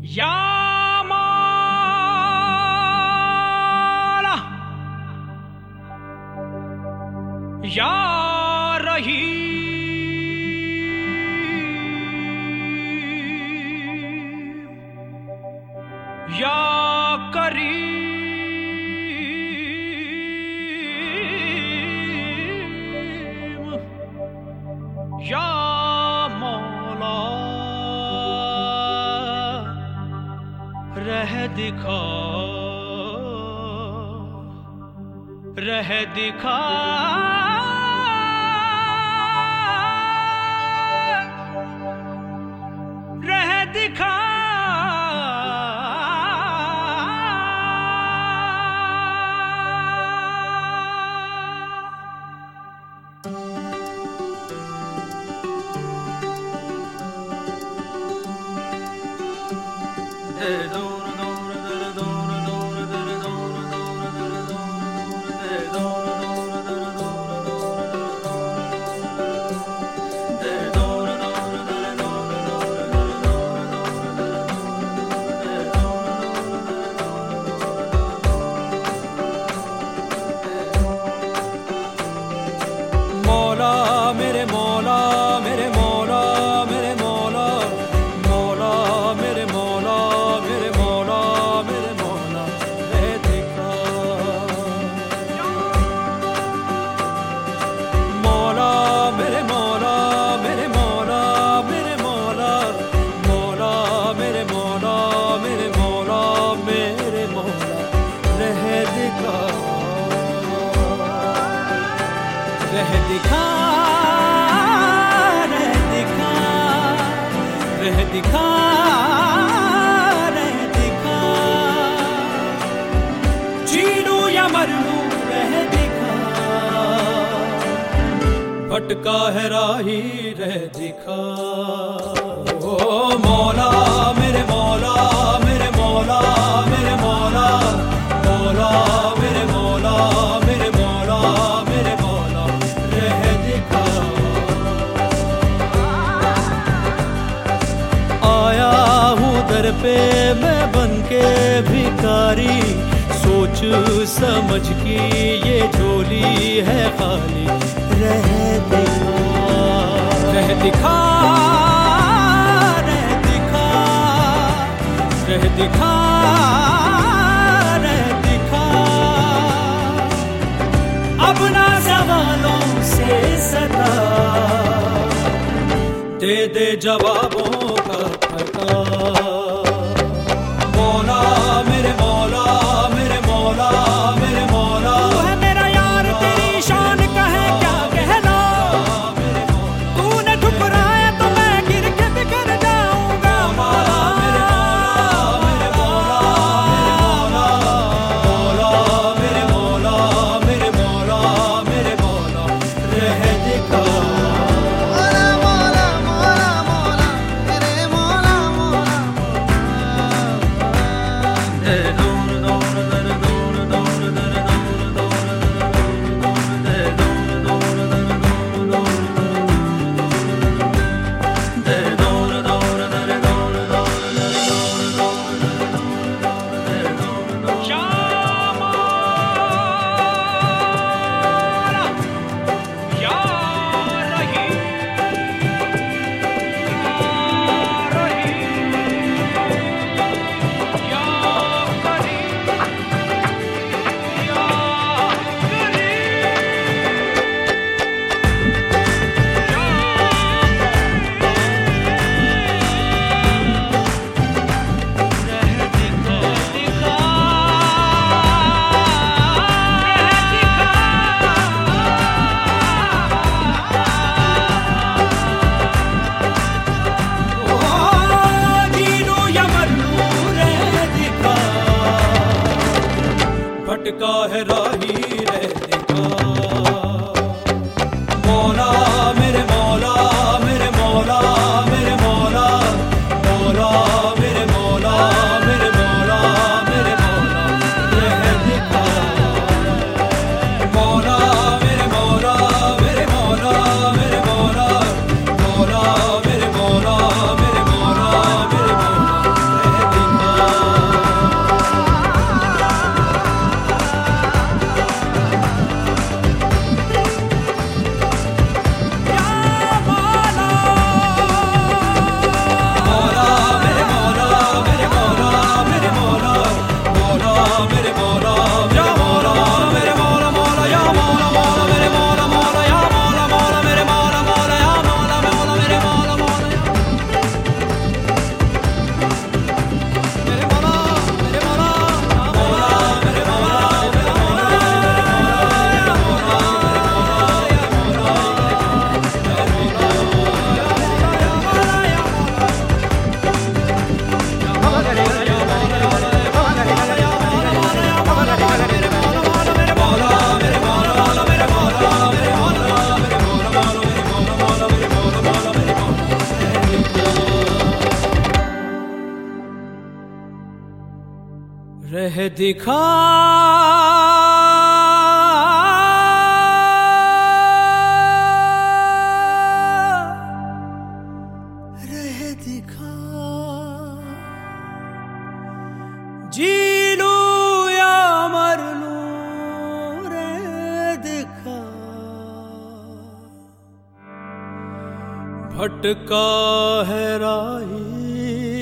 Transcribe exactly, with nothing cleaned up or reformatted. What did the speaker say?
या मौला या रहीम या करीम या मौला रह दिखा रह दिखा रह दिखा मौला मेरे मौला मेरे मौला मेरे मौला मौला मेरे मौला मेरे मौला मेरे मौला रह दिखा मौला मेरे मौला मेरे मौला मेरे मौला मौला मेरे मौला मेरे मौला मेरे मौला रह दिखा रह दिखा रह दिखा रह दिखा रह दिखा जी लूं या मर लूं रह दिखा भटका है राही रह दिखा ओ मौला मेरे मौला मेरे मौला मेरे मौला मौला मेरे मौला मेरे मौला मेरे मौला रह दिखा आया हूँ दर पे मैं बनके भिखारी सोच समझ की ये झोली है खाली रह दिखा रह दिखा रह दिखा रह दिखा रह दिखा अब ना सवालों से सदा दे दे जवाबों का पता मौला मेरे मौला मेरे मौला मेरे मौला तू है मेरा यार तेरी शान का है क्या कहना तूने ठुकराया तो मैं गिर के बिखर जाऊंगा मौला मेरे मौला मेरे मौला मेरे मौला मेरे मौला रह दिखा भटका है राही रह दिखा मौला मेरे मौला मेरे मौला मेरे मौला मौला मेरे मौला मेरे मौला मेरे मौला रह दिखा मौला मेरे मौला मेरे मौला मेरे मौला मौला मेरे मौला मेरे मौला मेरे मौला रह दिखा रह दिखा रह दिखा जी लूं या मर लूं रे दिखा भटका है राही